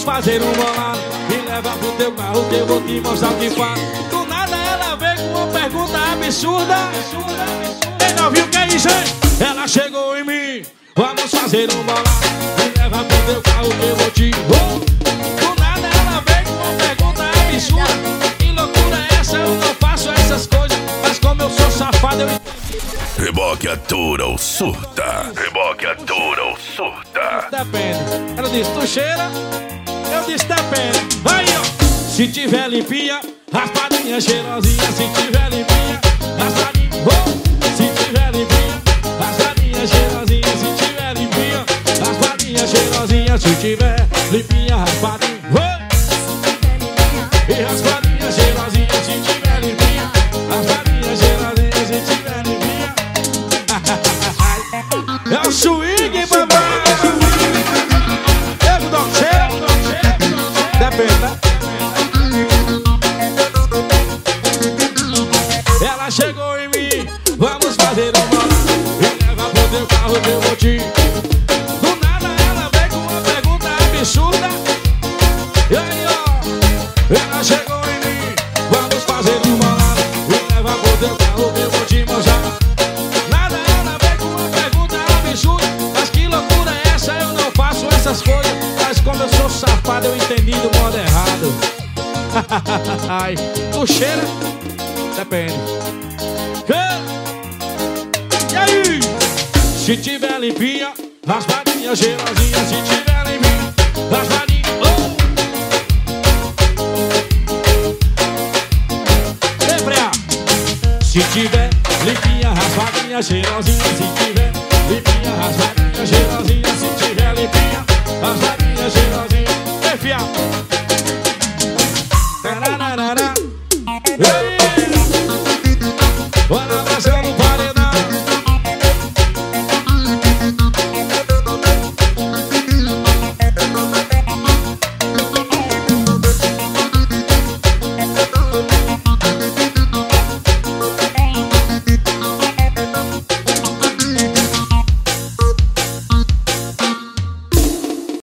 Vamos fazer um bolado, me leva pro teu carro que eu vou te mostrar o que faz. Do nada ela veio com uma pergunta absurda. Quem não viu que é isso, hein? Ela chegou em mim. Vamos fazer um bolado, me leva pro teu carro que eu vou te... Do nada ela veio com uma pergunta absurda. Que loucura é essa? Eu não faço essas coisas, mas como eu sou safado eu... Reboque atura ou surta. Reboque atura ou surta. Depende. Ela disse, tu cheira? Eu disse, depende. Vai, ó. Se tiver limpinha, raspadinha cheirosinha. Se tiver limpinha, raspadinha. Se tiver limpinha, raspadinha cheirosinha. Se tiver limpinha, raspadinha cheirosinha. Se tiver limpinha, raspadinha. E raspadinha cheirosinha. Se tiver limpinha, raspadinha cheirosinha. Se tiver limpinha. É o swing, papai. Eu dou cheiro. Depende, tá? Ela chegou em mim. Vamos fazer um bolado. Me leva pro teu carro que eu vou te... Do nada ela veio com uma pergunta absurda. E aí, ó. Ela chegou em mim. Vamos fazer um bolado. Me leva pro teu carro que eu vou te mostrar. Nada ela veio com uma pergunta absurda. Mas que loucura é essa? Eu não faço essas coisas. Mas como eu sou safado, eu entendi do modo errado. Ai, tu cheira? Depende. E aí? Se tiver limpinha, raspadinha cheirosinha. Se tiver limpinha, raspadinha. Se tiver limpinha, raspadinha cheirosinha. Se